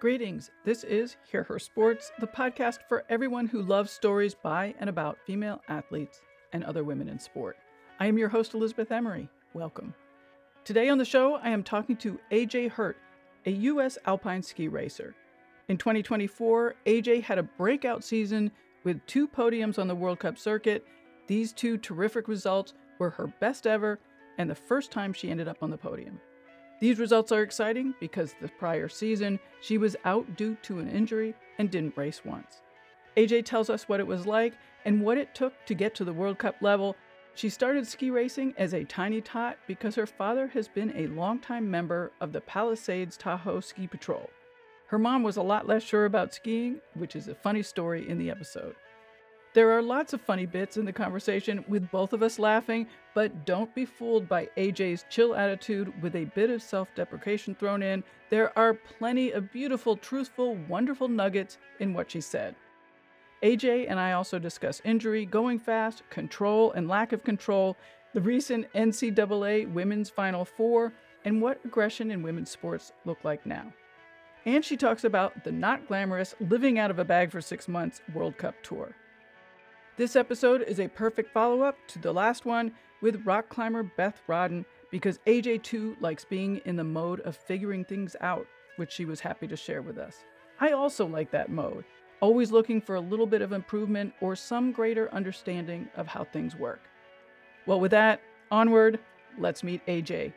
Greetings. This is Hear Her Sports, the podcast for everyone who loves stories by and about female athletes and other women in sport. I am your host, Elizabeth Emery. Welcome. Today on the show, I am talking to AJ Hurt, a U.S. alpine ski racer. In 2024, AJ had a breakout season with 2 podiums on the World Cup circuit. These 2 terrific results were her best ever and the first time she ended up on the podium. These results are exciting because the prior season, she was out due to an injury and didn't race once. AJ tells us what it was like and what it took to get to the World Cup level. She started ski racing as a tiny tot because her father has been a longtime member of the Palisades Tahoe Ski Patrol. Her mom was a lot less sure about skiing, which is a funny story in the episode. There are lots of funny bits in the conversation with both of us laughing, but don't be fooled by AJ's chill attitude with a bit of self-deprecation thrown in. There are plenty of beautiful, truthful, wonderful nuggets in what she said. AJ and I also discuss injury, going fast, control and lack of control, the recent NCAA Women's Final Four, and what aggression in women's sports look like now. And she talks about the not glamorous living out of a bag for 6 months World Cup tour. This episode is a perfect follow-up to the last one with rock climber Beth Rodden because AJ too likes being in the mode of figuring things out, which she was happy to share with us. I also like that mode, always looking for a little bit of improvement or some greater understanding of how things work. Well, with that, onward, let's meet AJ.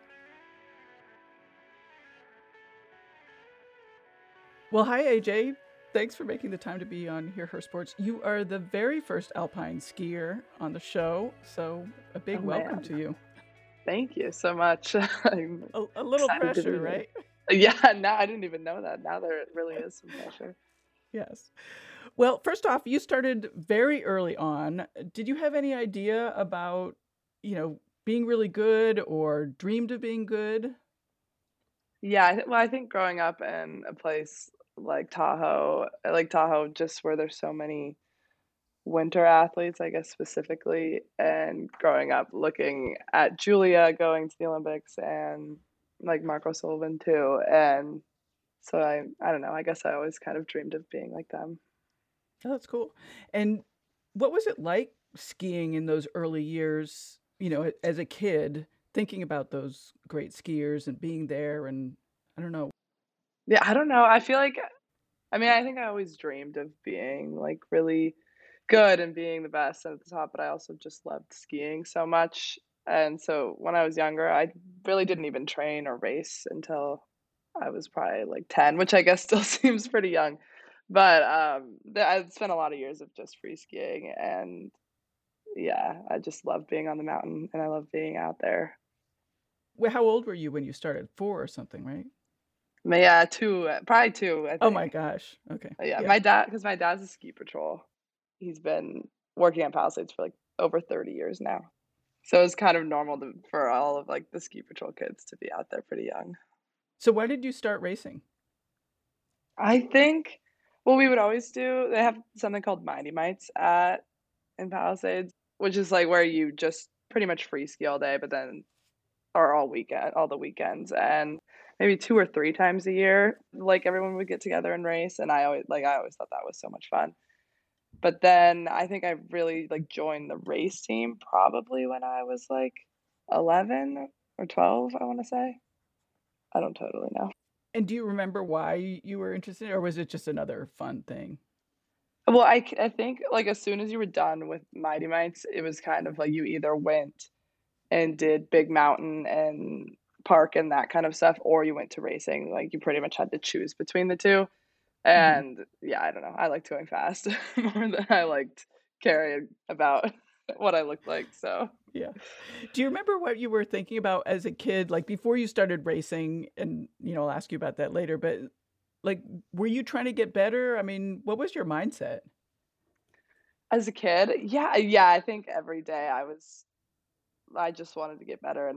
Well, hi AJ. Thanks for making the time to be on Hear Her Sports. You are the very first alpine skier on the show, so a big welcome to you. Thank you so much. I'm a little pressure, right? Yeah, now I didn't even know that. Now there really is some pressure. Yes. Well, first off, you started very early on. Did you have any idea about, being really good or dreamed of being good? Yeah, I think growing up in a place like Tahoe, just where there's so many winter athletes, I guess specifically, and growing up looking at Julia going to the Olympics and like Marco Sullivan too. And so I don't know, I guess I always kind of dreamed of being like them. Oh, that's cool. And what was it like skiing in those early years, as a kid, thinking about those great skiers and being there and I don't know. Yeah, I don't know. I feel like, I think I always dreamed of being like really good and being the best and at the top, but I also just loved skiing so much. And so when I was younger, I really didn't even train or race until I was probably like 10, which I guess still seems pretty young. But I spent a lot of years of just free skiing, and yeah, I just love being on the mountain and I love being out there. Well, how old were you when you started? 4 or something, right? But yeah, probably 2, I think. Oh my gosh. Okay. Yeah, my dad, because my dad's a ski patrol. He's been working at Palisades for like over 30 years now. So it's kind of normal for all of like the ski patrol kids to be out there pretty young. So why did you start racing? I think, well, we would always they have something called Mighty Mites in Palisades, which is like where you just pretty much free ski all day, but then, or all the weekends, and maybe 2 or 3 times a year, like everyone would get together and race. And I always thought that was so much fun. But then I think I really like joined the race team probably when I was like 11 or 12, I want to say. I don't totally know. And do you remember why you were interested, or was it just another fun thing? Well, I think like as soon as you were done with Mighty Mites, it was kind of like you either went and did Big Mountain and Park and that kind of stuff, or you went to racing. Like you pretty much had to choose between the two. And yeah, I don't know. I liked going fast more than I liked caring about what I looked like. So yeah. Do you remember what you were thinking about as a kid, like before you started racing? And, I'll ask you about that later, but like, were you trying to get better? I mean, what was your mindset? As a kid, yeah, I think every day I just wanted to get better, and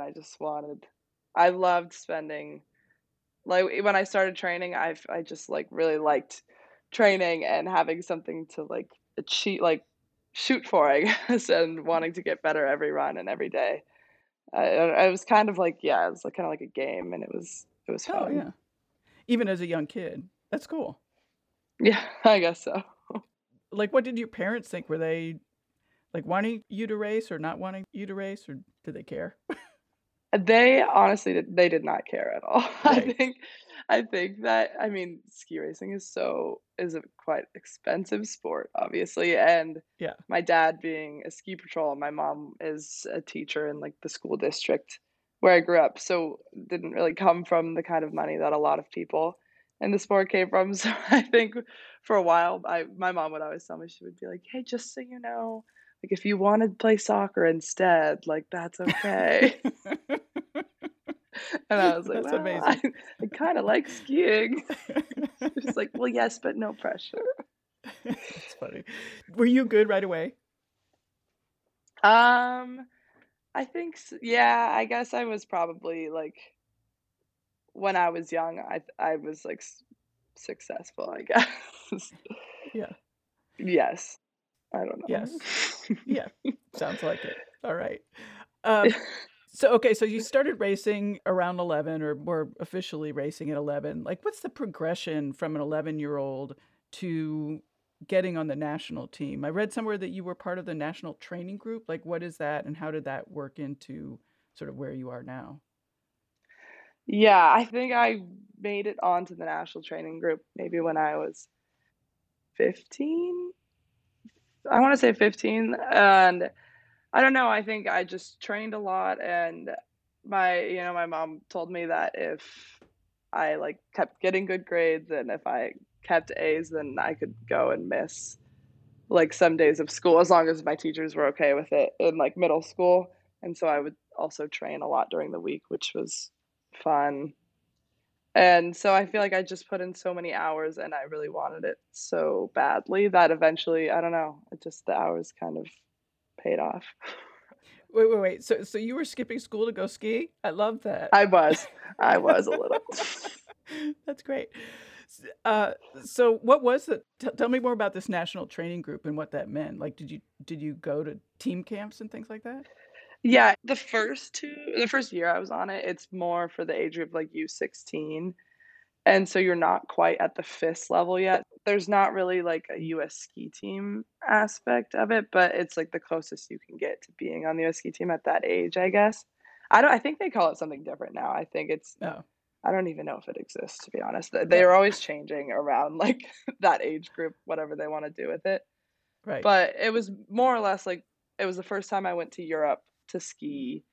I loved spending, like when I started training, I just like really liked training and having something to like achieve, like shoot for, I guess, and wanting to get better every run and every day. I was kind of like, yeah, it was like kind of like a game, and it was Oh, fun. yeah. Even as a young kid, That's cool. Yeah, I guess so. Like, what did your parents think? Were they like wanting you to race or not wanting you to race, or did they care? They honestly they did not care at all. Right. I think that I mean ski racing is a quite expensive sport, obviously, and Yeah. my dad being a ski patrol, my mom is a teacher in like the school district where I grew up, so didn't really come from the kind of money that a lot of people in the sport came from. So I think for a while, my mom would always tell me, she would be like, "Hey, just so you know, like if you want to play soccer instead, like that's okay." And I was like, That's "Well, amazing. I kind of like skiing." She was like, "Well, yes, but no pressure." That's funny. Were you good right away? Um, I think yeah, I guess I was probably like when I was young, I was like successful, I guess. Yeah. Yes. I don't know. Yes. Yeah. Sounds like it. All right. Um, so you started racing around 11 or more officially racing at 11. Like, what's the progression from an 11-year-old to getting on the national team? I read somewhere that you were part of the national training group. Like, what is that and how did that work into sort of where you are now? Yeah, I think I made it onto the national training group maybe when I was 15. I want to say 15, and I don't know, I think I just trained a lot, and my mom told me that if I like kept getting good grades and if I kept A's, then I could go and miss like some days of school as long as my teachers were okay with it in like middle school. And so I would also train a lot during the week, which was fun. And so I feel like I just put in so many hours and I really wanted it so badly that eventually, I don't know, it just the hours kind of paid off. Wait. So you were skipping school to go ski? I love that. I was. I was a little. That's great. Uh, so what was the tell me more about this national training group and what that meant. Like, did you go to team camps and things like that? Yeah, the first year I was on it, it's more for the age group like U16. And so you're not quite at the FIS level yet. There's not really like a US ski team aspect of it, but it's like the closest you can get to being on the US ski team at that age, I guess. I think they call it something different now. I think it's Oh, I don't even know if it exists, to be honest. They are oh, always changing around like that age group, whatever they want to do with it. right. But it was more or less like it was the first time I went to Europe to ski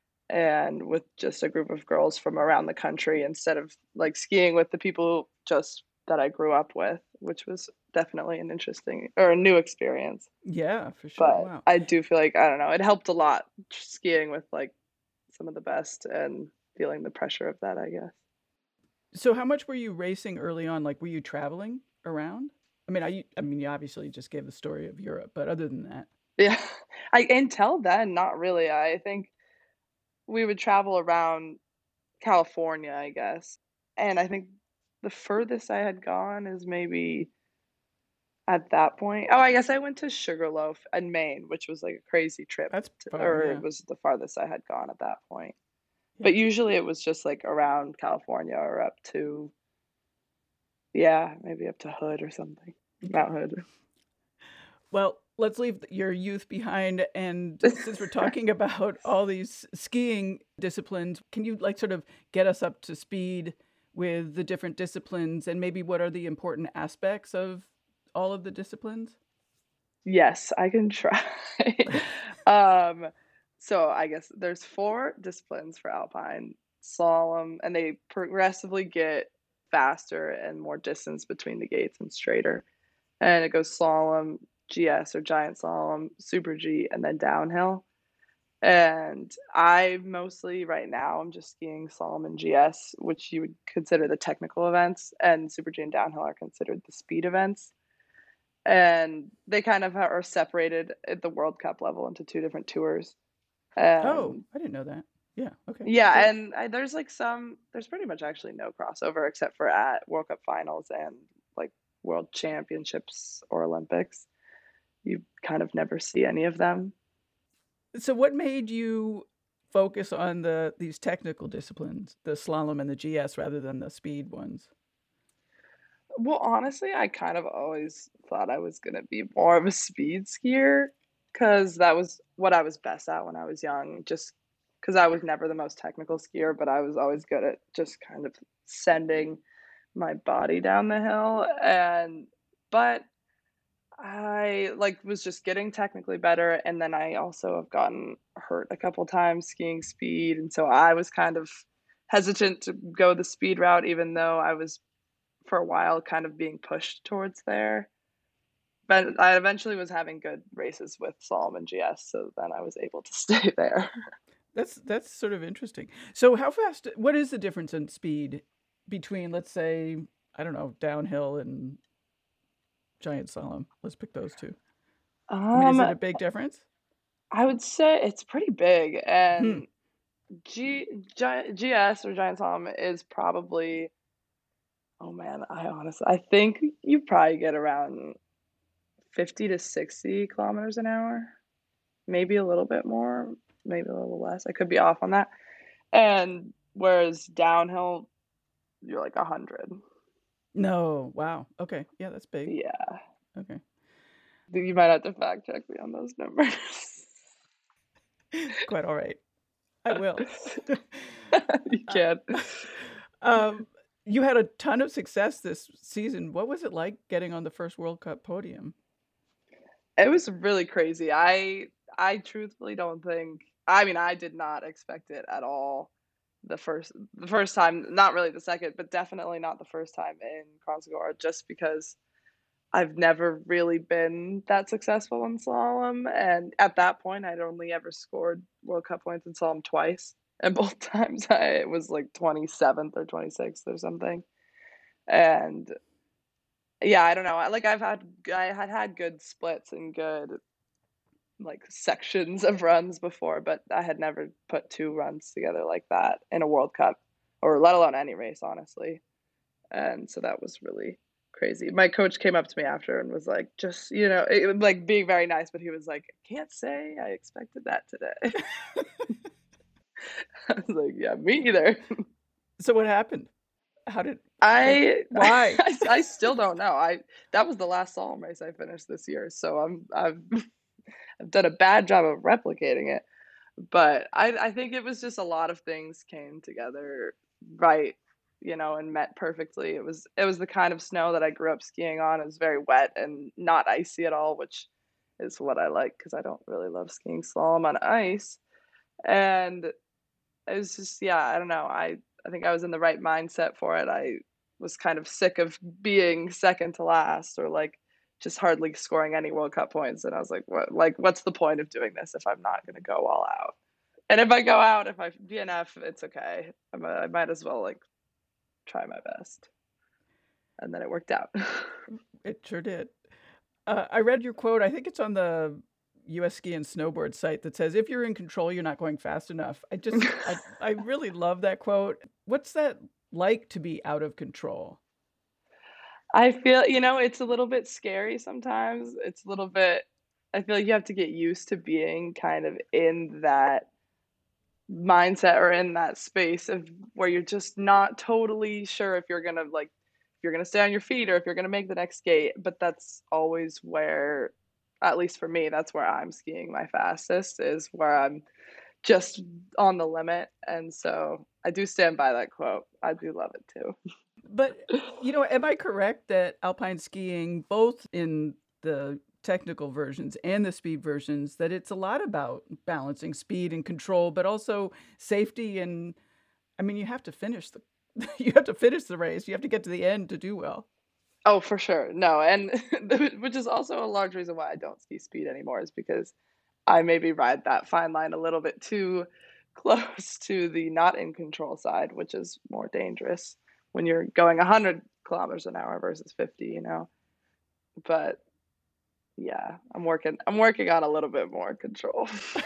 and with just a group of girls from around the country instead of like skiing with the people just that I grew up with, which was definitely an interesting or a new experience. Yeah, for sure. But Wow. I do feel like, I don't know, it helped a lot skiing with like some of the best and feeling the pressure of that, I guess. So how much were you racing early on? Like, were you traveling around? I mean, you obviously just gave the story of Europe, but other than that, Yeah. Until then, not really. I think we would travel around California, I guess. And I think the furthest I had gone is maybe at that point. Oh, I guess I went to Sugarloaf in Maine, which was like a crazy trip that's to, far. or Yeah, it was the farthest I had gone at that point. yeah. But usually it was just like around California or up to, yeah, maybe up to Hood or something. Okay. Mount Hood. Well, let's leave your youth behind. And since we're talking about all these skiing disciplines, can you like sort of get us up to speed with the different disciplines and maybe what are the important aspects of all of the disciplines? Yes, I can try. Um, so I guess there's four disciplines for alpine slalom, and they progressively get faster and more distance between the gates and straighter. And it goes slalom, GS or giant slalom, super G, and then downhill. And I mostly right now I'm just skiing slalom and GS, which you would consider the technical events, and super G and downhill are considered the speed events. And they kind of are separated at the World Cup level into two different tours. Oh, And I didn't know that. Yeah, okay, yeah, cool. and there's like there's pretty much actually no crossover except for at World Cup finals and like World Championships or Olympics. You kind of never see any of them. So what made you focus on these technical disciplines, the slalom and the GS rather than the speed ones? Well, honestly, I kind of always thought I was gonna be more of a speed skier because that was what I was best at when I was young. Just because I was never the most technical skier, but I was always good at just kind of sending my body down the hill. But I like was just getting technically better, and then I also have gotten hurt a couple times skiing speed, and so I was kind of hesitant to go the speed route, even though I was for a while kind of being pushed towards there. But I eventually was having good races with Solomon GS, so then I was able to stay there. That's sort of interesting. So how fast, what is the difference in speed between, let's say, I don't know, downhill and giant slalom? Let's pick those two. I mean, is Um, it a big difference? I would say it's pretty big, Hmm. and GS or Giant Slalom is probably, oh man, I think you probably get around 50 to 60 kilometers an hour, maybe a little bit more, maybe a little less. I could be off on that. And whereas downhill, you're like 100. No. Wow. Okay. Yeah, that's big. Yeah. Okay. You might have to fact check me on those numbers. Quite all right. I will. You Uh, can. um, you had a ton of success this season. What was it like getting on the first World Cup podium? It was really crazy. I truthfully don't think, I mean, I did not expect it at all. The first time, not really the second, but definitely not the first time in Kranjskog, just because I've never really been that successful in slalom, and at that point, I'd only ever scored World Cup points in slalom twice, and both times I was like 27th or 26th or something. And yeah, I don't know. I had good splits and good like sections of runs before, but I had never put two runs together like that in a World Cup, or let alone any race, honestly. And so that was really crazy. My coach came up to me after and was like, just, like being very nice, but he was like, I can't say I expected that today. I was like, yeah, me either. So what happened? How did like I why? I still don't know. I That was the last slalom race I finished this year, so I've done a bad job of replicating it. But I think it was just a lot of things came together right, and met perfectly. It was the kind of snow that I grew up skiing on. It was very wet and not icy at all, which is what I like because I don't really love skiing slalom on ice. And it was just, yeah, I don't know. I think I was in the right mindset for it. I was kind of sick of being second to last or like just hardly scoring any World Cup points. And I was what's the point of doing this if I'm not going to go all out? And if I go out, if I DNF, it's okay. I might as well like try my best. And then it worked out. It sure did. I read your quote. I think it's on the U.S. Ski and Snowboard site that says, "If you're in control, you're not going fast enough." I really love that quote. What's that like to be out of control? I feel, it's a little bit scary sometimes. It's a little bit, I feel like you have to get used to being kind of in that mindset or in that space of where you're just not totally sure if you're gonna stay on your feet or if you're gonna make the next gate. But that's always where, at least for me, that's where I'm skiing my fastest, is where I'm just on the limit. And so I do stand by that quote. I do love it too. But, am I correct that alpine skiing, both in the technical versions and the speed versions, that it's a lot about balancing speed and control, but also safety and I mean, you have to finish the you have to finish the race. You have to get to the end to do well. Oh, for sure. No, and which is also a large reason why I don't ski speed anymore, is because I maybe ride that fine line a little bit too close to the not in control side, which is more dangerous when you're going 100 kilometers an hour versus 50. But yeah, I'm working on a little bit more control.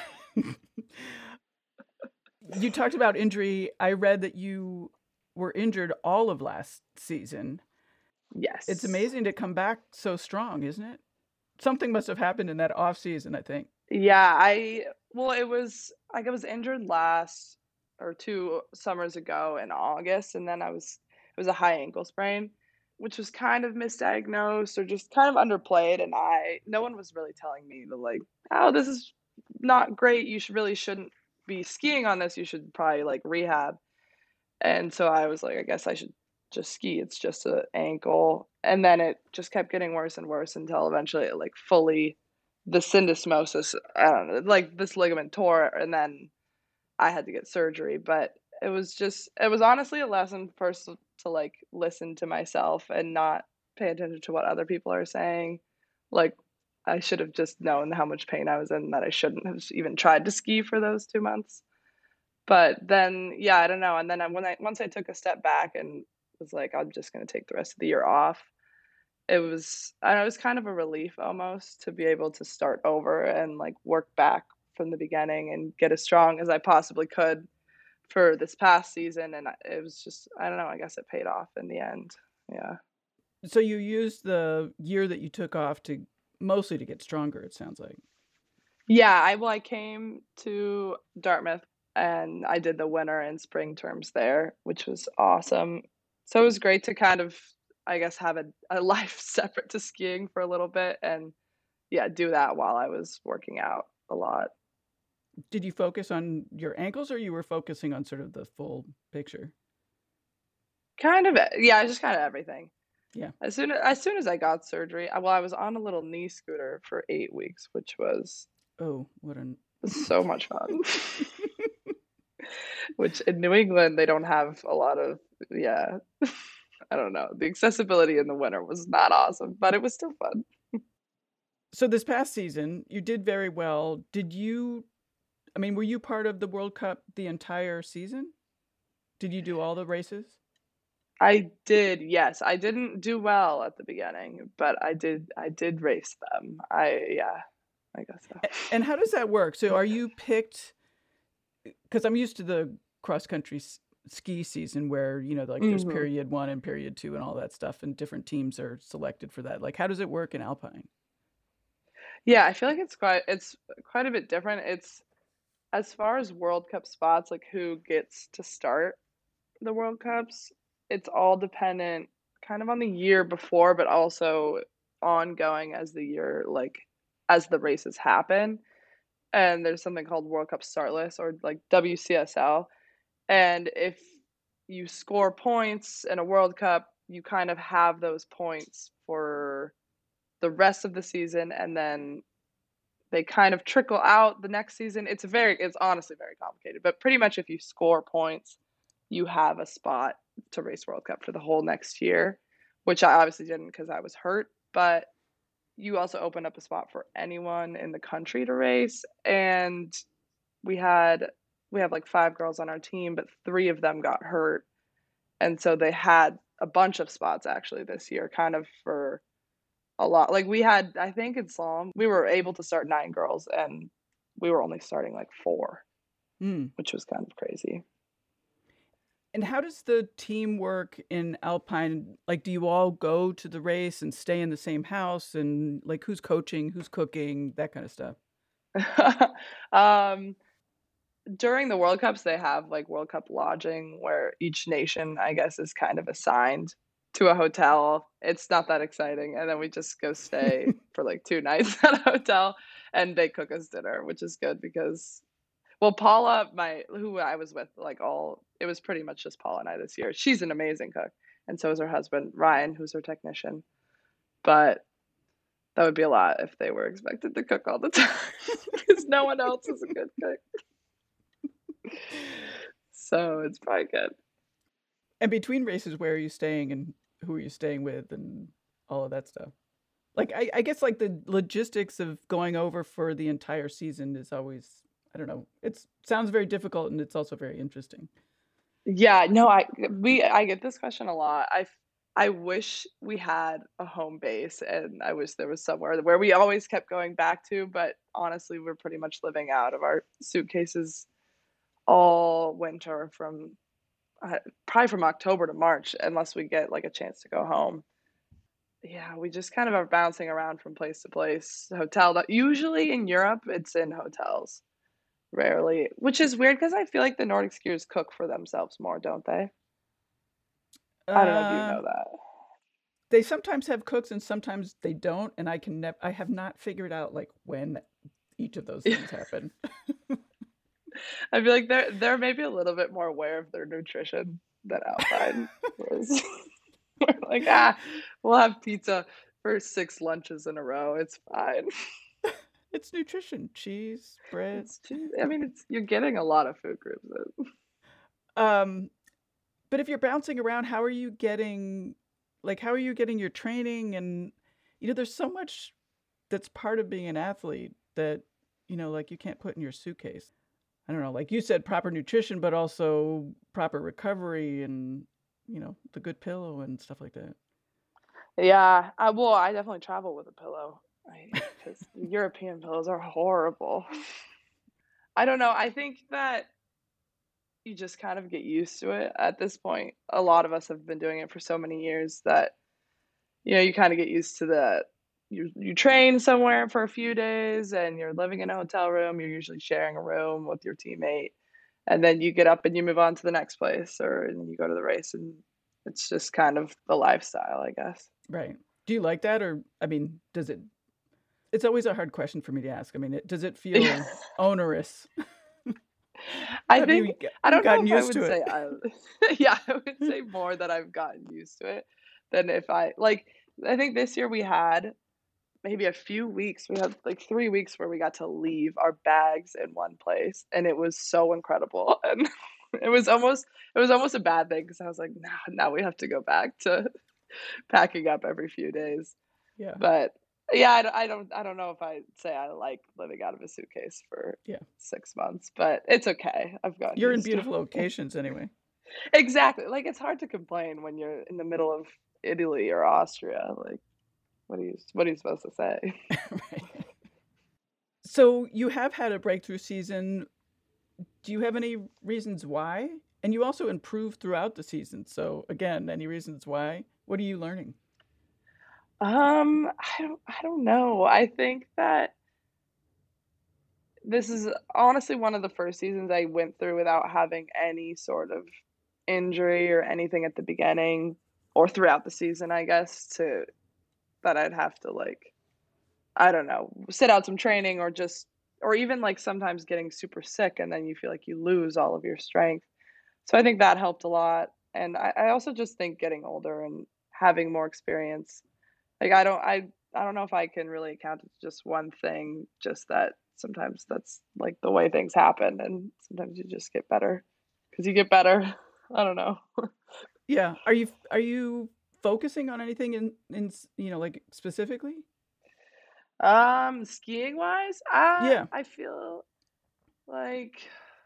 You talked about injury. I read that you were injured all of last season. It's Yes. amazing to come back so strong, isn't it? Something must have happened in that off season, I think. Yeah, well, it was like I was injured last or two summers ago in August, and then it was a high ankle sprain, which was kind of misdiagnosed or just kind of underplayed. And no one was really telling me to like, oh, this is not great. You shouldn't be skiing on this. You should probably like rehab. And so I was like, I guess I should just ski. It's just an ankle. And then it just kept getting worse and worse until eventually it like fully, the syndesmosis, I don't know, like this ligament tore. And then I had to get surgery. But it was honestly a lesson first to like listen to myself and not pay attention to what other people are saying. Like, I should have just known how much pain I was in, that I shouldn't have even tried to ski for those 2 months. But then, yeah, I don't know. And then once I took a step back and was like, I'm just going to take the rest of the year off, I don't know, it was kind of a relief almost to be able to start over and like work back from the beginning and get as strong as I possibly could for this past season. And it was just, I don't know, I guess it paid off in the end. Yeah. So you used the year that you took off to mostly to get stronger, it sounds like. Yeah, I came to Dartmouth and I did the winter and spring terms there, which was awesome. So it was great to kind of, I guess, have a life separate to skiing for a little bit and yeah, do that while I was working out a lot. Did you focus on your ankles or you were focusing on sort of the full picture? Kind of, yeah, just kind of everything. Yeah. As soon as I got surgery, I was on a little knee scooter for 8 weeks, which was Oh, what an so much fun. Which in New England they don't have a lot of, yeah. I don't know. The accessibility in the winter was not awesome, but it was still fun. So this past season, you did very well. Were you part of the World Cup the entire season? Did you do all the races? I did, yes. I didn't do well at the beginning, but I did race them. Yeah, I guess so. And how does that work? So are you picked, because I'm used to the cross country ski season where, like there's Hmm. period 1 and period 2 and all that stuff, and different teams are selected for that. Like, how does it work in Alpine? Yeah, I feel like it's quite a bit different. It's as far as World Cup spots, like who gets to start the World Cups, it's all dependent kind of on the year before, but also ongoing as the year, like as the races happen. And there's something called World Cup start list or like WCSL. And if you score points in a World Cup, you kind of have those points for the rest of the season, and then they kind of trickle out the next season. It's honestly very complicated, but pretty much if you score points, you have a spot to race World Cup for the whole next year, which I obviously didn't because I was hurt, but you also open up a spot for anyone in the country to race. And we had we have like 5 girls on our team, but 3 of them got hurt. And so they had a bunch of spots actually this year, kind of for a lot. Like we had, I think in slalom, we were able to start 9 girls and we were only starting like 4, Mm. which was kind of crazy. And how does the team work in Alpine? Like, do you all go to the race and stay in the same house? And like, who's coaching, who's cooking, that kind of stuff? um, During the World Cups, they have like World Cup lodging where each nation, I guess, is kind of assigned to a hotel. It's not that exciting. And then we just go stay for like 2 nights at a hotel and they cook us dinner, which is good because, well, Paula, who I was with, it was pretty much just Paula and I this year. She's an amazing cook. And so is her husband, Ryan, who's her technician. But that would be a lot if they were expected to cook all the time because no one else is a good cook. So it's probably good. And between races, where are you staying and who are you staying with and all of that stuff? Like, I guess like the logistics of going over for the entire season is always, I don't know, it sounds very difficult and it's also very interesting. Yeah, no, I get this question a lot. I wish we had a home base and I wish there was somewhere where we always kept going back to, but honestly, we're pretty much living out of our suitcases all winter from probably from October to March unless we get like a chance to go home. Yeah, we just kind of are bouncing around from place to place. Usually in Europe, it's in hotels. Rarely, which is weird because I feel like the Nordic skiers cook for themselves more, don't they? I don't know if you Uh, know that. they sometimes have cooks and sometimes they don't, and I have not figured out like when each of those things happen. I feel like they're maybe a little bit more aware of their nutrition than Alpine, whereas we're like, we'll have pizza for 6 lunches in a row. It's fine. It's nutrition, cheese, bread. I mean, you're getting a lot of food groups in. But if you're bouncing around, how are you getting your training? And there's so much that's part of being an athlete that like you can't put in your suitcase. I don't know, like you said, proper nutrition, but also proper recovery and the good pillow and stuff like that. Yeah, well, I definitely travel with a pillow because European pillows are horrible. I don't know. I think that you just kind of get used to it at this point. A lot of us have been doing it for so many years that you kind of get used to that. You train somewhere for a few days and you're living in a hotel room. You're usually sharing a room with your teammate, and then you get up and you move on to the next place, and you go to the race, and it's just kind of the lifestyle, I guess. Right. Do you like that, or I mean, does it? It's always a hard question for me to ask. I mean, does it feel onerous? I think I don't know if I would say yeah, I would say it? more that I've gotten used to it than if I think this year we had maybe a few weeks. We had like 3 weeks where we got to leave our bags in one place, and it was so incredible. And it was almost a bad thing because I was like, now we have to go back to packing up every few days. Yeah. But yeah, I don't know if I'd say I like living out of a suitcase for 6 months, but it's okay. I've gotten You're in used to beautiful locations anyway. Exactly. Like, it's hard to complain when you're in the middle of Italy or Austria. Like, what are you supposed to say? Right. So you have had a breakthrough season. Do you have any reasons why? And you also improved throughout the season. So again, any reasons why? What are you learning? I don't know. I think that this is honestly one of the first seasons I went through without having any sort of injury or anything at the beginning or throughout the season, I guess, that I'd have to, like, I don't know, sit out some training or even like sometimes getting super sick and then you feel like you lose all of your strength. So I think that helped a lot. And I also just think getting older and having more experience, like, I don't know if I can really account it to just one thing, just that sometimes that's like the way things happen and sometimes you just get better because you get better. I don't know. Yeah. Are you focusing on anything in like specifically? Skiing wise, Yeah. I feel like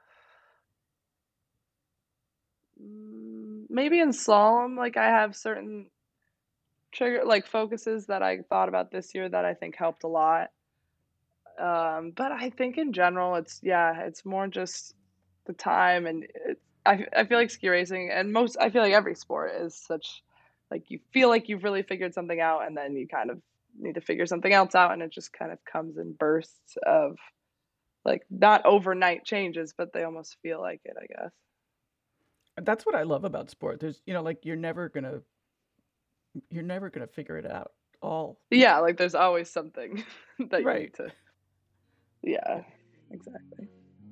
maybe in slalom, like, I have certain focuses that I thought about this year that I think helped a lot. But I think in general, it's more just the time, and I feel like ski racing and I feel like every sport is such, like, you feel like you've really figured something out, and then you kind of need to figure something else out, and it just kind of comes in bursts of, like, not overnight changes, but they almost feel like it, I guess. That's what I love about sport. There's, like you're never gonna figure it out all. Yeah, like, there's always something that you Right. need to. Yeah, exactly.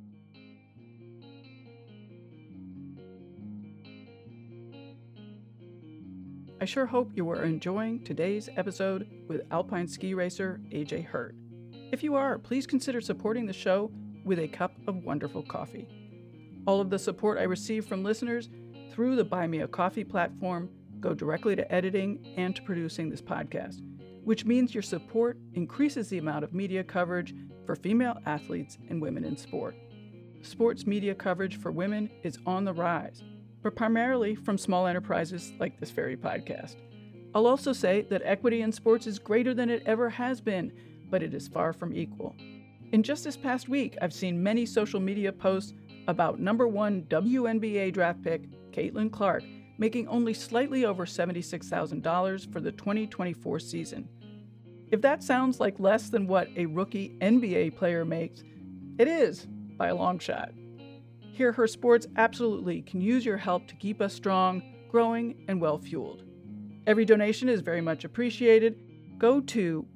I sure hope you are enjoying today's episode with alpine ski racer AJ Hurt. If you are, please consider supporting the show with a cup of wonderful coffee. All of the support I receive from listeners through the Buy Me a Coffee platform go directly to editing and to producing this podcast, which means your support increases the amount of media coverage for female athletes and women in sport. Sports media coverage for women is on the rise, but primarily from small enterprises like this very podcast. I'll also say that equity in sports is greater than it ever has been, but it is far from equal. In just this past week, I've seen many social media posts about number 1 WNBA draft pick Caitlin Clark making only slightly over $76,000 for the 2024 season. If that sounds like less than what a rookie NBA player makes, it is, by a long shot. Hear Her Sports absolutely can use your help to keep us strong, growing, and well-fueled. Every donation is very much appreciated. Go to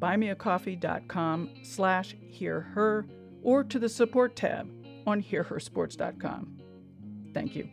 buymeacoffee.com/hearher or to the support tab on hearhersports.com. Thank you.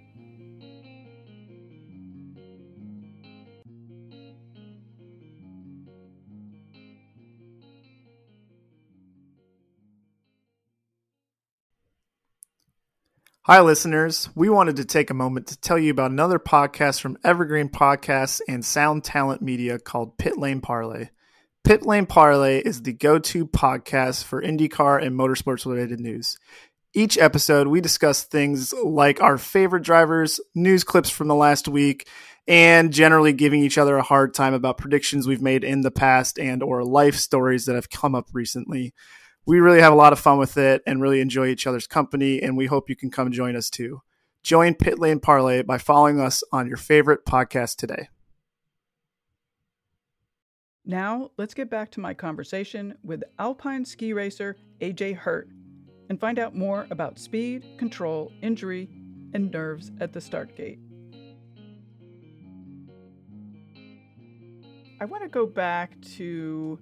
Hi, listeners. We wanted to take a moment to tell you about another podcast from Evergreen Podcasts and Sound Talent Media called Pit Lane Parlay. Pit Lane Parlay is the go-to podcast for IndyCar and motorsports-related news. Each episode, we discuss things like our favorite drivers, news clips from the last week, and generally giving each other a hard time about predictions we've made in the past and or life stories that have come up recently. We really have a lot of fun with it and really enjoy each other's company, and we hope you can come join us too. Join Pit Lane Parlay by following us on your favorite podcast today. Now, let's get back to my conversation with alpine ski racer AJ Hurt and find out more about speed, control, injury, and nerves at the start gate. I want to go back to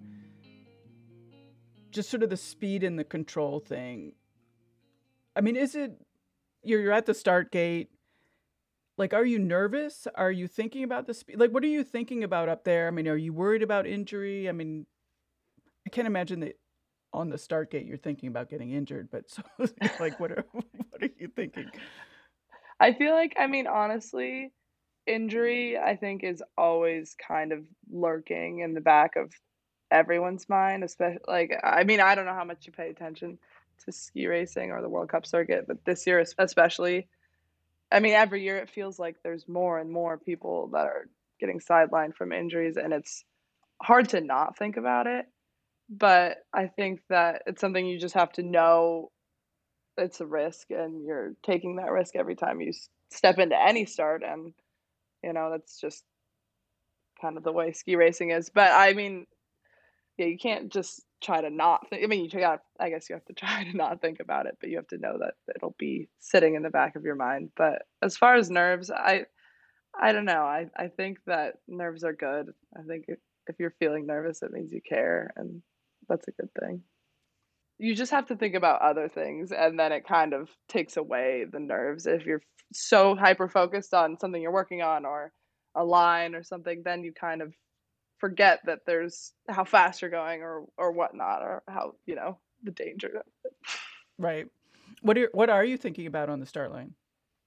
just sort of the speed and the control thing. I mean, is it, you're at the start gate, like, are you nervous? Are you thinking about the speed? Like, what are you thinking about up there? I mean, are you worried about injury? I mean, I can't imagine that on the start gate you're thinking about getting injured, but so like, what are you thinking? I feel like, I mean, honestly, injury, I think, is always kind of lurking in the back of everyone's mind, especially like, I mean, I don't know how much you pay attention to ski racing or the World Cup circuit, but this year especially, I mean, every year it feels like there's more and more people that are getting sidelined from injuries, and it's hard to not think about it. But I think that it's something you just have to know it's a risk, and you're taking that risk every time you step into any start, and that's just kind of the way ski racing is. But I mean, yeah, you can't just try to not think. I mean, I guess you have to try to not think about it, but you have to know that it'll be sitting in the back of your mind. But as far as nerves, I don't know. I think that nerves are good. I think if you're feeling nervous, it means you care, and that's a good thing. You just have to think about other things, and then it kind of takes away the nerves. If you're so hyper focused on something you're working on or a line or something, then you kind of forget that there's how fast you're going or whatnot, or how, the danger of it. Right. What are you thinking about on the start line?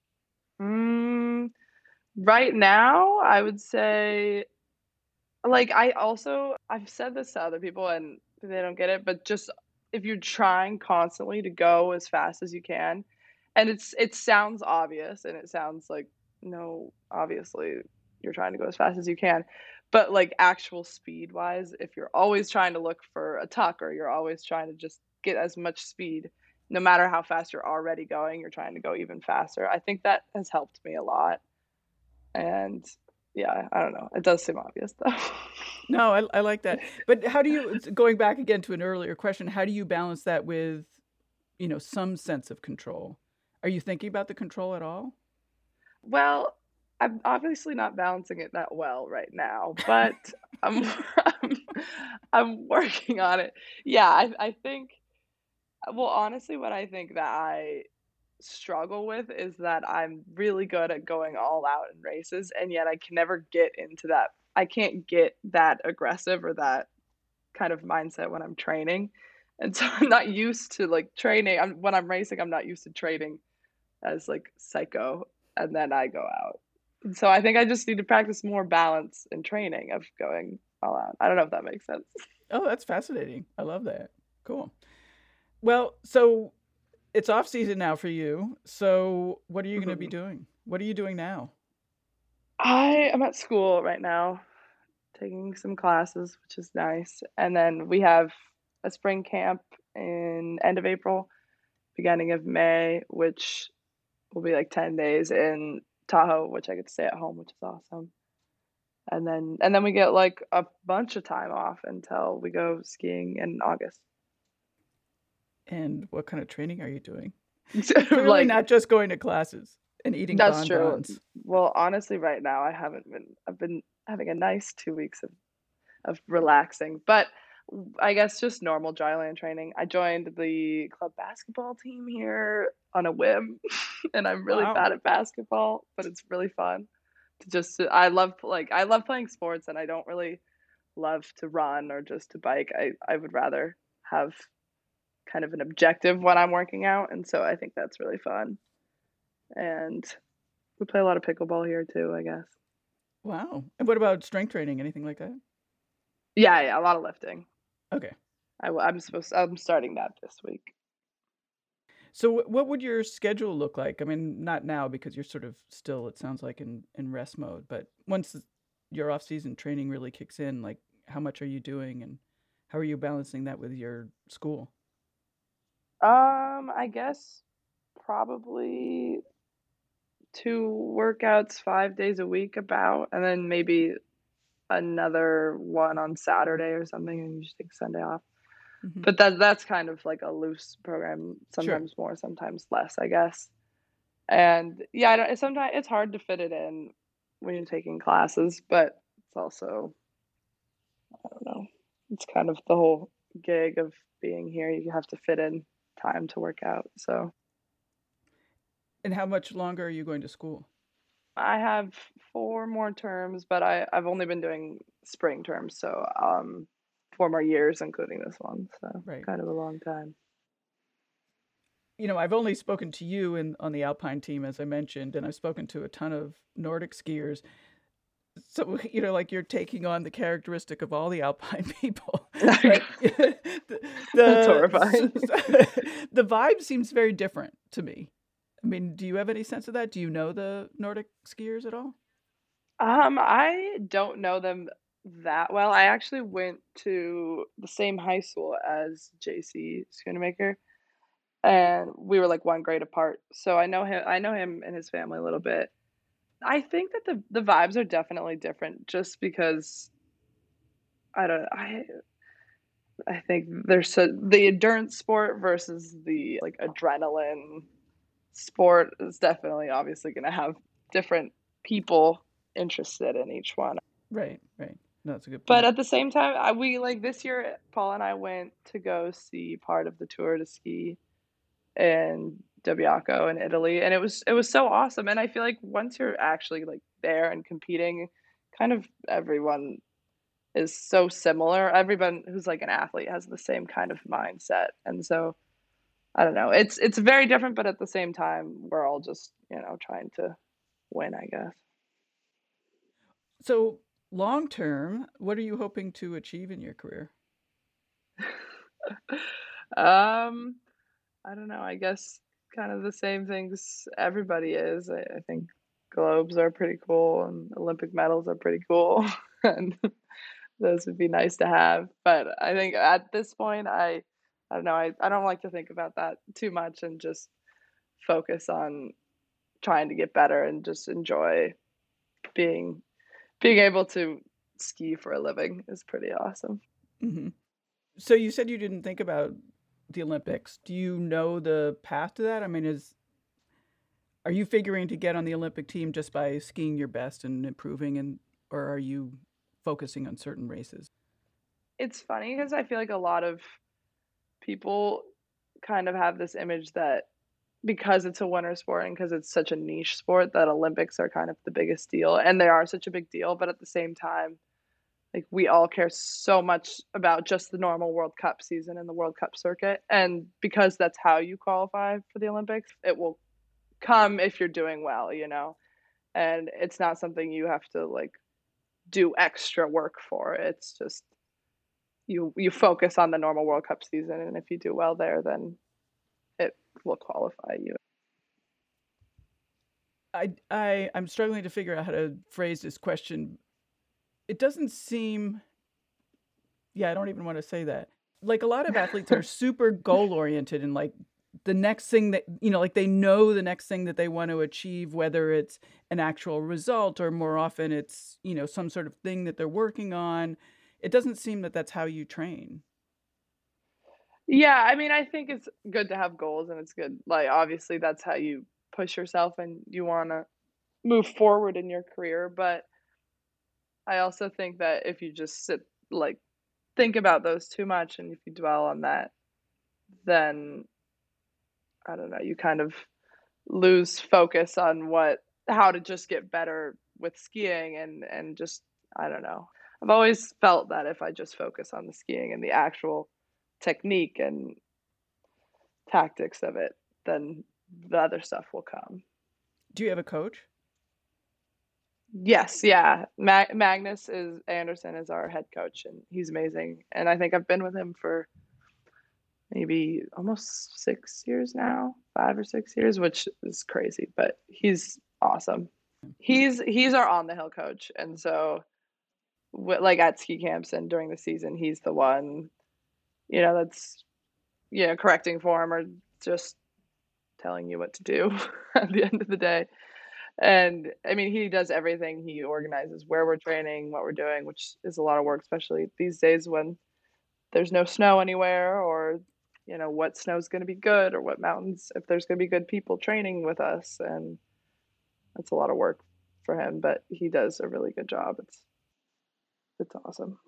Right now, I would say, like, I've said this to other people and they don't get it, but just if you're trying constantly to go as fast as you can, and it sounds obvious, and it sounds like, no, obviously you're trying to go as fast as you can, but like actual speed wise, if you're always trying to look for a tuck, or you're always trying to just get as much speed, no matter how fast you're already going, you're trying to go even faster. I think that has helped me a lot. And yeah, I don't know. It does seem obvious though. No, I like that. But how do you, going back again to an earlier question, how do you balance that with, some sense of control? Are you thinking about the control at all? Well, I'm obviously not balancing it that well right now, but I'm I'm working on it. Yeah, I think, well, honestly, what I think that I struggle with is that I'm really good at going all out in races, and yet I can never get into that. I can't get that aggressive or that kind of mindset when I'm training. And so I'm not used to like training. When I'm racing, I'm not used to training as like psycho, and then I go out. And so I think I just need to practice more balance in training of going all out. I don't know if that makes sense. Oh, that's fascinating. I love that. Cool. Well, so it's off season now for you. So what are you going to be doing? What are you doing now? I am at school right now, taking some classes, which is nice. And then we have a spring camp in end of April, beginning of May, which will be like 10 days in Tahoe, which I get to stay at home, which is awesome. And then we get like a bunch of time off until we go skiing in August. And what kind of training are you doing? Like, Clearly not just going to classes and eating That's true. bonbons. Well, honestly, right now I've been having a nice 2 weeks of relaxing, but I guess just normal dryland training. I joined the club basketball team here on a whim, and I'm really Wow. bad at basketball, but it's really fun to just. I love playing sports, and I don't really love to run or just to bike. I would rather have kind of an objective when I'm working out, and so I think that's really fun. And we play a lot of pickleball here too, I guess. Wow. And what about strength training? Anything like that? Yeah, a lot of lifting. Okay. I'm starting that this week. So what would your schedule look like? I mean, not now because you're sort of still, it sounds like, in rest mode, but once your off-season training really kicks in, like how much are you doing and how are you balancing that with your school? I guess probably 2 workouts 5 days a week about, and then maybe another one on Saturday or something, and you just take Sunday off. Mhm. But that's kind of like a loose program, Sure. sometimes more, sometimes less, I guess. And yeah, sometimes it's hard to fit it in when you're taking classes, but it's also, I don't know, it's kind of the whole gig of being here. You have to fit in time to work out. So And how much longer are you going to school? I have 4 more terms, but I've only been doing spring terms, so 4 more years, including this one. So Right. kind of a long time. I've only spoken to you on the Alpine team, as I mentioned, and I've spoken to a ton of Nordic skiers. So, like you're taking on the characteristic of all the Alpine people. But That's horrifying. The vibe seems very different to me. I mean, do you have any sense of that? Do you know the Nordic skiers at all? I don't know them that well. I actually went to the same high school as JC Schoonemaker, and we were like 1 grade apart. So I know him. I know him and his family a little bit. I think that the vibes are definitely different, just because I think there's the endurance sport versus the like adrenaline sport is definitely obviously going to have different people interested in each one. Right. No, that's a good But point. at the same time, we like this year, Paul and I went to go see part of the Tour de Ski in Dobbiaco in Italy, and it was so awesome. And I feel like once you're actually like there and competing, kind of everyone is so similar. Everyone who's like an athlete has the same kind of mindset, and so I don't know. It's very different, but at the same time, we're all just trying to win, I guess. So, long term, what are you hoping to achieve in your career? I don't know. I guess kind of the same things everybody is. I think globes are pretty cool and Olympic medals are pretty cool, and those would be nice to have. But I think at this point, I don't know. I don't like to think about that too much and just focus on trying to get better and just enjoy being able to ski for a living is pretty awesome. Mm-hmm. So you said you didn't think about the Olympics. Do you know the path to that? I mean, are you figuring to get on the Olympic team just by skiing your best and improving, or are you focusing on certain races? It's funny because I feel like a lot of people kind of have this image that because it's a winter sport and because it's such a niche sport, that Olympics are kind of the biggest deal, and they are such a big deal. But at the same time, like we all care so much about just the normal World Cup season and the World Cup circuit, and because that's how you qualify for the Olympics, it will come if you're doing well, and it's not something you have to like do extra work for. It's just you focus on the normal World Cup season, and if you do well there, then it will qualify you. I'm struggling to figure out how to phrase this question. It doesn't seem, I don't even want to say that. Like a lot of athletes are super goal oriented and like the next thing that, like they know the next thing that they want to achieve, whether it's an actual result or more often it's, some sort of thing that they're working on. It doesn't seem that that's how you train. Yeah, I mean, I think it's good to have goals, and it's good. Like, obviously, that's how you push yourself and you want to move forward in your career. But I also think that if you just think about those too much and if you dwell on that, then I don't know, you kind of lose focus on how to just get better with skiing and just I don't know. I've always felt that if I just focus on the skiing and the actual technique and tactics of it, then the other stuff will come. Do you have a coach? Yes, yeah. Magnus Anderson is our head coach, and he's amazing. And I think I've been with him for maybe almost 6 years now, 5 or 6 years, which is crazy, but he's awesome. He's our on the hill coach, and so like at ski camps and during the season, he's the one, that's correcting form or just telling you what to do at the end of the day. And I mean, he does everything. He organizes where we're training, what we're doing, which is a lot of work, especially these days when there's no snow anywhere, or what snow is going to be good, or what mountains, if there's going to be good people training with us. And that's a lot of work for him, but he does a really good job. It's awesome.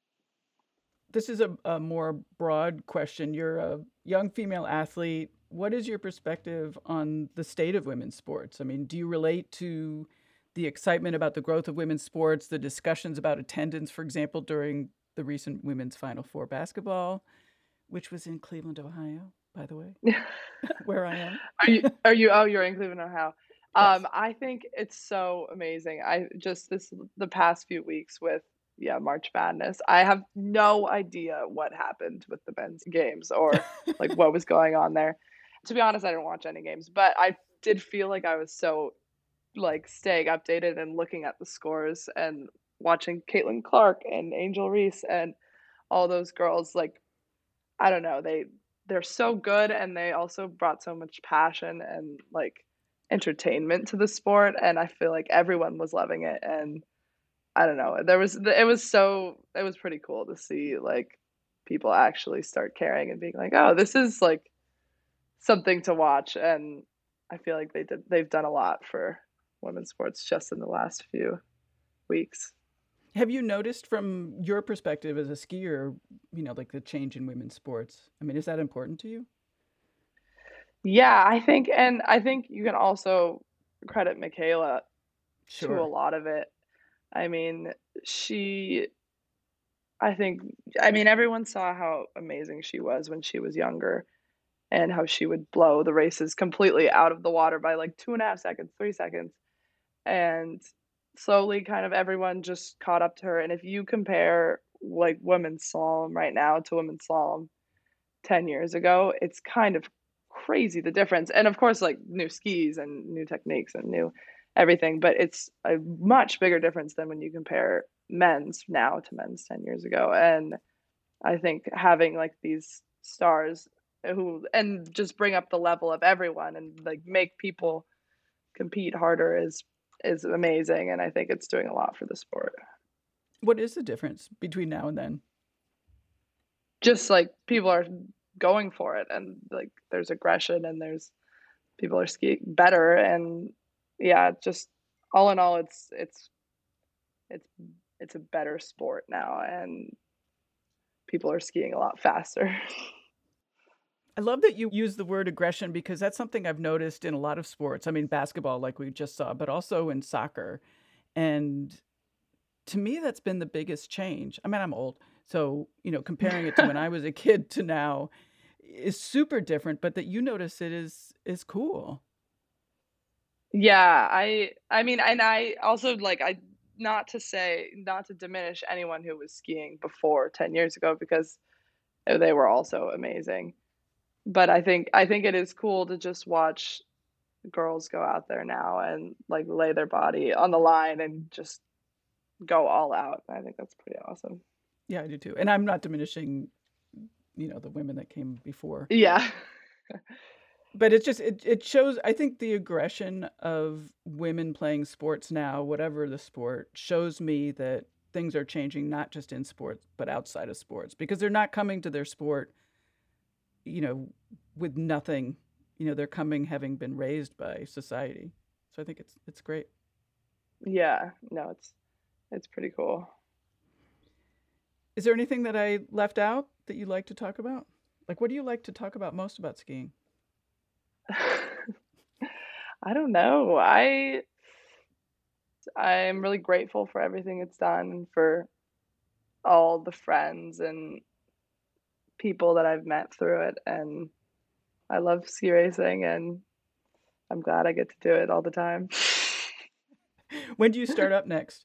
This is a more broad question. You're a young female athlete. What is your perspective on the state of women's sports? I mean, do you relate to the excitement about the growth of women's sports, the discussions about attendance, for example, during the recent Women's Final Four basketball, which was in Cleveland, Ohio, by the way, where I am? You're in Cleveland, Ohio. Yes. I think it's so amazing. I just the past few weeks with March Madness, I have no idea what happened with the men's games or like what was going on there. To be honest, I didn't watch any games, but I did feel like I was so like staying updated and looking at the scores and watching Caitlin Clark and Angel Reese and all those girls. Like, I don't know, they're so good, and they also brought so much passion and like entertainment to the sport, and I feel like everyone was loving it. And I don't know, it was pretty cool to see like people actually start caring and being like, oh, this is like something to watch. And I feel like they've done a lot for women's sports just in the last few weeks. Have you noticed from your perspective as a skier, like the change in women's sports? I mean, is that important to you? Yeah, I think you can also credit Michaela to a lot of it. I mean, everyone saw how amazing she was when she was younger and how she would blow the races completely out of the water by like 2.5 seconds, 3 seconds. And slowly kind of everyone just caught up to her. And if you compare like women's slalom right now to women's slalom 10 years ago, it's kind of crazy the difference. And of course, like new skis and new techniques and new everything, but it's a much bigger difference than when you compare men's now to men's 10 years ago. And I think having like these stars and just bring up the level of everyone and like make people compete harder is amazing. And I think it's doing a lot for the sport. What is the difference between now and then? Just like people are going for it, and like there's aggression, and there's people are skiing better, and just all in all, it's a better sport now, and people are skiing a lot faster. I love that you use the word aggression, because that's something I've noticed in a lot of sports. I mean, basketball, like we just saw, but also in soccer. And to me, that's been the biggest change. I mean, I'm old, so, comparing it to when I was a kid to now is super different, but that you notice it is cool. Yeah, I mean, and I also not to diminish anyone who was skiing before 10 years ago, because they were also amazing. But I think it is cool to just watch girls go out there now and like lay their body on the line and just go all out. I think that's pretty awesome. Yeah, I do too. And I'm not diminishing, the women that came before. Yeah. But it's just, it shows, I think the aggression of women playing sports now, whatever the sport, shows me that things are changing, not just in sports, but outside of sports, because they're not coming to their sport, with nothing they're coming having been raised by society. So I think it's great. Yeah, no, it's pretty cool. Is there anything that I left out that you like to talk about? Like, what do you like to talk about most about skiing? I don't know. I'm really grateful for everything it's done and for all the friends and people that I've met through it. And I love ski racing, and I'm glad I get to do it all the time. When do you start up next?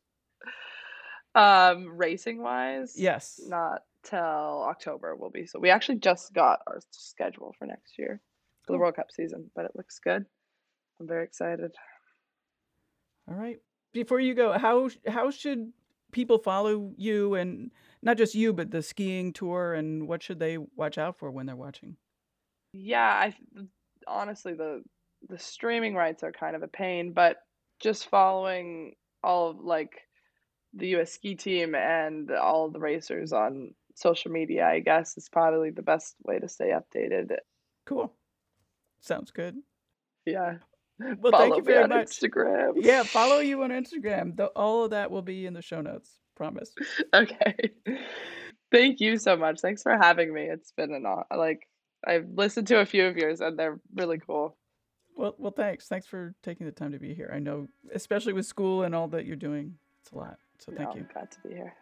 Racing wise, Yes. not till October will be. So we actually just got our schedule for next year for the World Cup season, but it looks good. I'm very excited. All right. Before you go, how should people follow you, and not just you, but the skiing tour, and what should they watch out for when they're watching? Yeah, honestly, the streaming rights are kind of a pain, but just following all of like the US ski team and all of the racers on social media, I guess, is probably the best way to stay updated. Cool. Sounds good. Yeah. Well, thank you very much. Instagram. Yeah, follow you on Instagram. All of that will be in the show notes. Promise. Okay. Thank you so much. Thanks for having me. It's been I've listened to a few of yours and they're really cool. Well, thanks. Thanks for taking the time to be here. I know, especially with school and all that you're doing, it's a lot. So thank you. I'm glad to be here.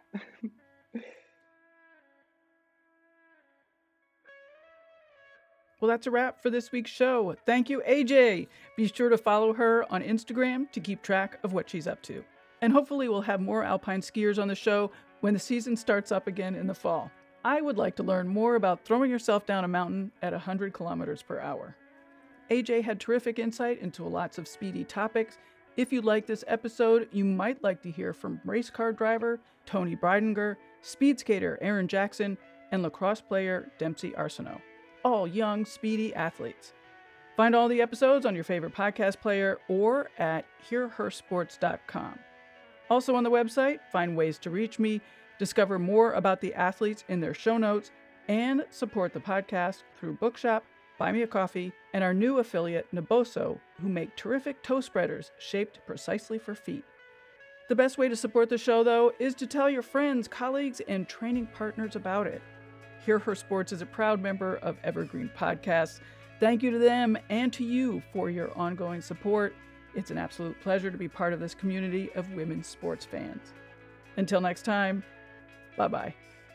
Well, that's a wrap for this week's show. Thank you, AJ. Be sure to follow her on Instagram to keep track of what she's up to. And hopefully we'll have more alpine skiers on the show when the season starts up again in the fall. I would like to learn more about throwing yourself down a mountain at 100 kilometers per hour. AJ had terrific insight into lots of speedy topics. If you like this episode, you might like to hear from race car driver Tony Breidinger, speed skater Aaron Jackson, and lacrosse player Dempsey Arsenault. All young, speedy athletes. Find all the episodes on your favorite podcast player or at hearhersports.com. Also on the website, find ways to reach me, discover more about the athletes in their show notes, and support the podcast through Bookshop, Buy Me a Coffee, and our new affiliate, Naboso, who make terrific toe spreaders shaped precisely for feet. The best way to support the show, though, is to tell your friends, colleagues, and training partners about it. Hear Her Sports is a proud member of Evergreen Podcasts. Thank you to them and to you for your ongoing support. It's an absolute pleasure to be part of this community of women's sports fans. Until next time, bye-bye.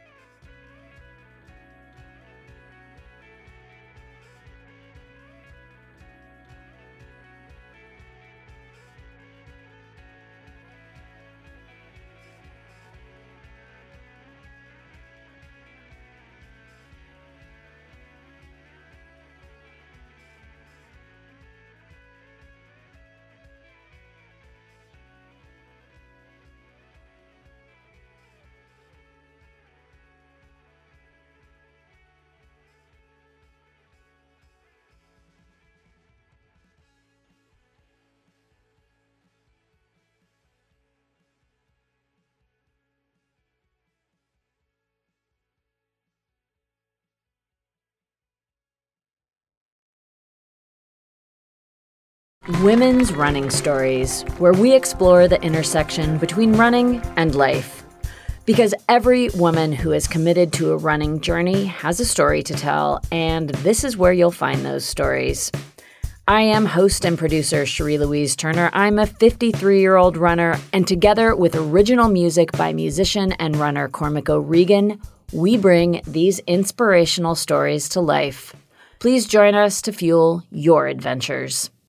Women's Running Stories, where we explore the intersection between running and life. Because every woman who is committed to a running journey has a story to tell, and this is where you'll find those stories. I am host and producer Cherie Louise Turner. I'm a 53-year-old runner, and together with original music by musician and runner Cormac O'Regan, we bring these inspirational stories to life. Please join us to fuel your adventures.